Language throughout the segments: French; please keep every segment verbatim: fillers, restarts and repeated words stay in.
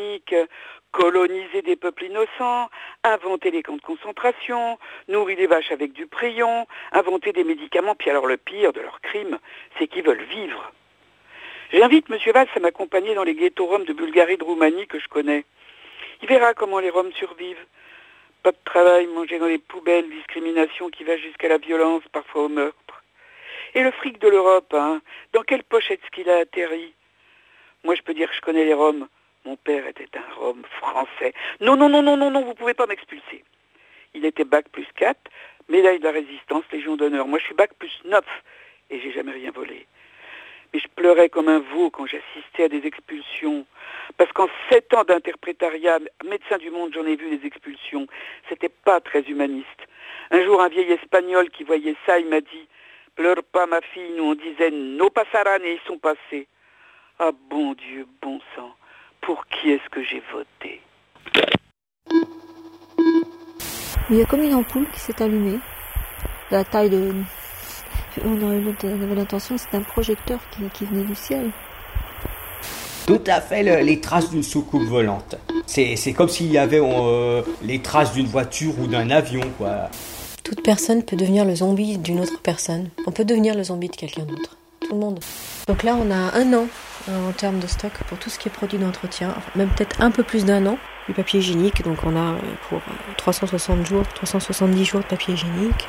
britanniques, coloniser des peuples innocents, inventer les camps de concentration, nourrir les vaches avec du prion, inventer des médicaments, puis alors le pire de leurs crimes, c'est qu'ils veulent vivre. J'invite M. Valls à m'accompagner dans les ghettos roms de Bulgarie et de Roumanie que je connais. Il verra comment les Roms survivent. Pas de travail, manger dans les poubelles, discrimination qui va jusqu'à la violence, parfois au meurtre. Et le fric de l'Europe, hein, dans quelle poche est-ce qu'il a atterri? Moi, je peux dire que je connais les Roms. Mon père était un Rome français. Non, non, non, non, non, non, vous pouvez pas m'expulser. Il était bac plus quatre, médaille de la résistance, Légion d'honneur. Moi, je suis bac plus neuf et j'ai jamais rien volé. Mais je pleurais comme un veau quand j'assistais à des expulsions. Parce qu'en sept ans d'interprétariat, médecin du monde, j'en ai vu des expulsions. C'était pas très humaniste. Un jour, un vieil espagnol qui voyait ça, il m'a dit « Pleure pas ma fille, nous on disait « No passaran » et ils sont passés. Ah bon Dieu, bon sang, pour qui est-ce que j'ai voté? Il y a comme une ampoule qui s'est allumée. La taille de... On avait l'intention, c'était un projecteur qui, qui venait du ciel. Tout à fait le, les traces d'une soucoupe volante. C'est, c'est comme s'il y avait euh, les traces d'une voiture ou d'un avion, quoi. Toute personne peut devenir le zombie d'une autre personne. On peut devenir le zombie de quelqu'un d'autre. Tout le monde. Donc là, on a un an en termes de stock pour tout ce qui est produit d'entretien. Enfin, même peut-être un peu plus d'un an. Du papier hygiénique, donc on a pour trois cent soixante jours, trois cent soixante-dix jours de papier hygiénique.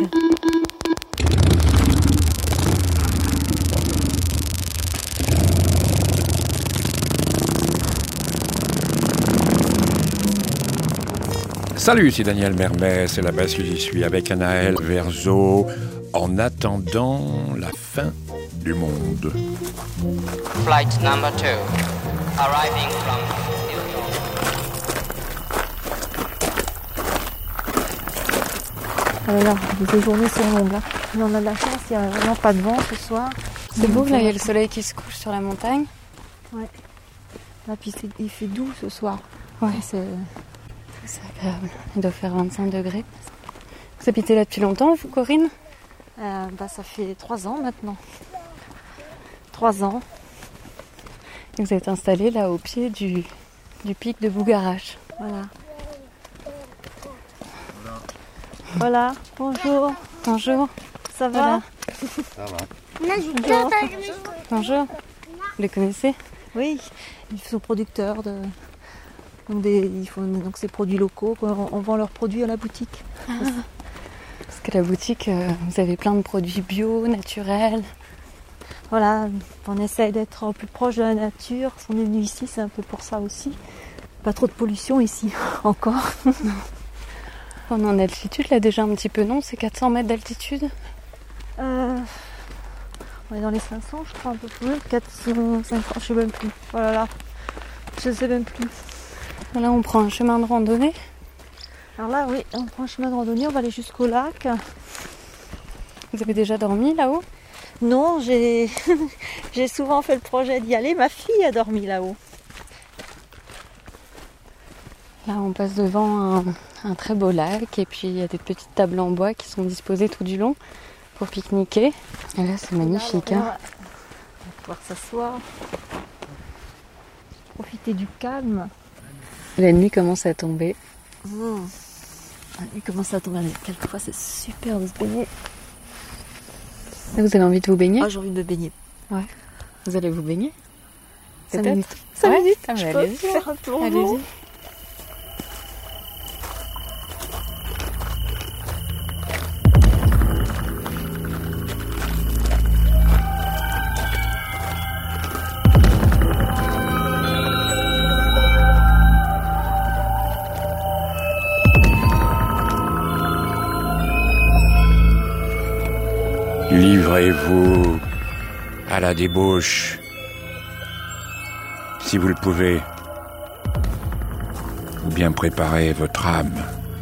Salut, c'est Daniel Mermet, c'est là-bas que j'y suis avec Anaël Verzo, en attendant la fin du monde. Flight number two, arriving from New York. Alors là, les journées sont longues. Là. On a de la chance, il n'y a vraiment pas de vent ce soir. C'est beau, là, il y a le soleil qui se couche sur la montagne. Ouais. Là, puis il fait doux ce soir. Ouais, c'est... C'est agréable. Il doit faire vingt-cinq degrés. Vous habitez là depuis longtemps, vous, Corinne? euh, bah, Ça fait trois ans maintenant. Trois ans. Et vous êtes installée là au pied du, du pic de Bougarache. Voilà. Voilà. Bonjour. Bonjour. Ça va? Ça va. Bonjour. Bonjour. Vous les connaissez? Oui. Ils sont producteurs de... Donc, des, ils font, donc c'est produits locaux, quoi. On, on vend leurs produits à la boutique. Ah, parce qu'à la boutique, euh, vous avez plein de produits bio, naturels. Voilà, on essaye d'être au plus proche de la nature. Si on est venu ici, c'est un peu pour ça aussi. Pas trop de pollution ici, encore. On est en altitude là déjà un petit peu, non? C'est quatre cents mètres d'altitude? euh, On est dans les cinq cents, je crois, un peu plus. quatre cents, cinq cents, je sais même plus. Voilà, là. Je sais même plus. Là, on prend un chemin de randonnée. Alors là, oui, on prend un chemin de randonnée, on va aller jusqu'au lac. Vous avez déjà dormi là-haut? Non, j'ai j'ai souvent fait le projet d'y aller. Ma fille a dormi là-haut. Là, on passe devant un, un très beau lac et puis il y a des petites tables en bois qui sont disposées tout du long pour pique-niquer. Et là, c'est magnifique. Là, on, hein. va, on va pouvoir s'asseoir, profiter du calme. La nuit commence à tomber. Mmh. La nuit commence à tomber. Quelquefois, c'est super de se baigner. Là, vous avez envie de vous baigner? Ah, j'ai envie de me baigner. Ouais. Vous allez vous baigner? Cinq Peut-être? minutes. Cinq ouais. minutes. Ah, je mais peux allez-y. faire un tour. Allez-y. Livrez-vous à la débauche, si vous le pouvez, ou bien préparez votre âme.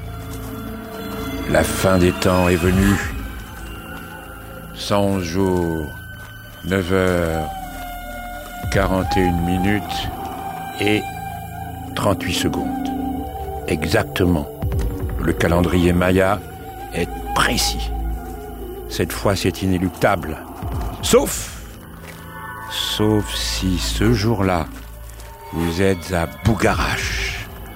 La fin des temps est venue. cent jours, neuf heures, quarante et une minutes et trente-huit secondes. Exactement. Le calendrier Maya est précis. Cette fois, c'est inéluctable. Sauf, sauf si ce jour-là, Vous êtes à Bougarache.